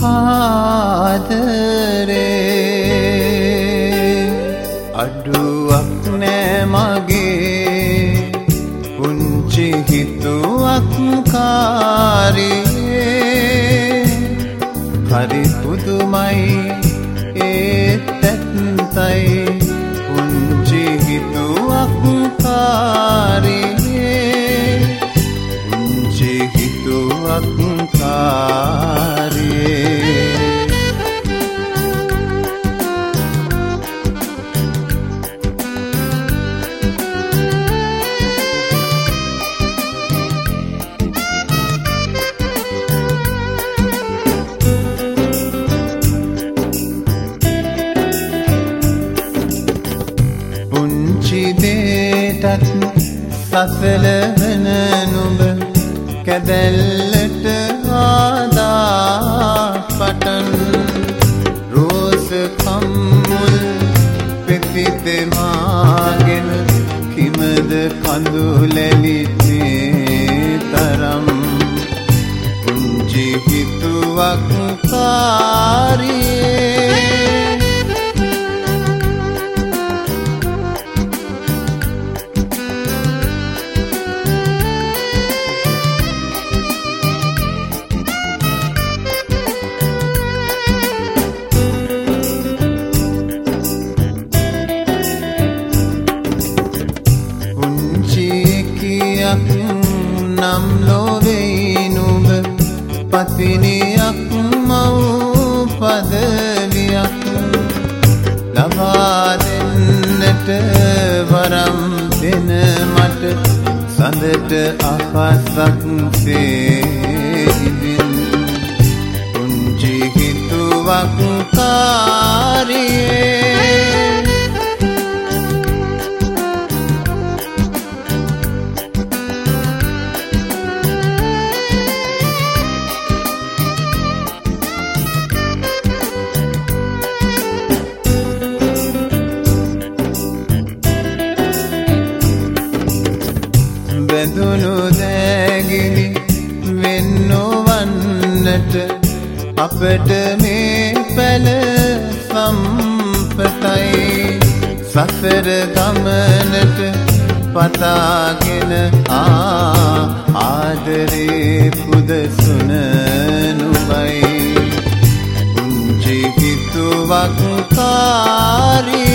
ආදරේ අඩුවක් නෑ මගේ පුංචි හිතුවක් කාරියේ හරි පුදුමයි ඒත් ඇත්තයි පුංචි හිතුවක් කාරියේ පුංචි හිතුවක් කාරියේ සසල වෙන නුඹ කැදැල්ලට ආදා පටන් රෝස කම්මුල් පෙතිතෙමාගෙන කිමද කඳුලැලිනේ තරම් පුංචි හිතුවක් කාරියේ නම් ලෝවේ නුඹ පතිනියක් මව් පදවියක් ලබා දෙන්නට වරම් දෙන මට සඳට අහසක් සේදින් පුංචි හිතුවක් කාරියේ බැඳුණු දැගිලි වෙන්නවන්නට අපට මේ පැල සම්පතයි සසර ගමනට පතාගෙන ආදරේ පුදසුන නුඹයි පුංචි හිතුවක් කාරියේ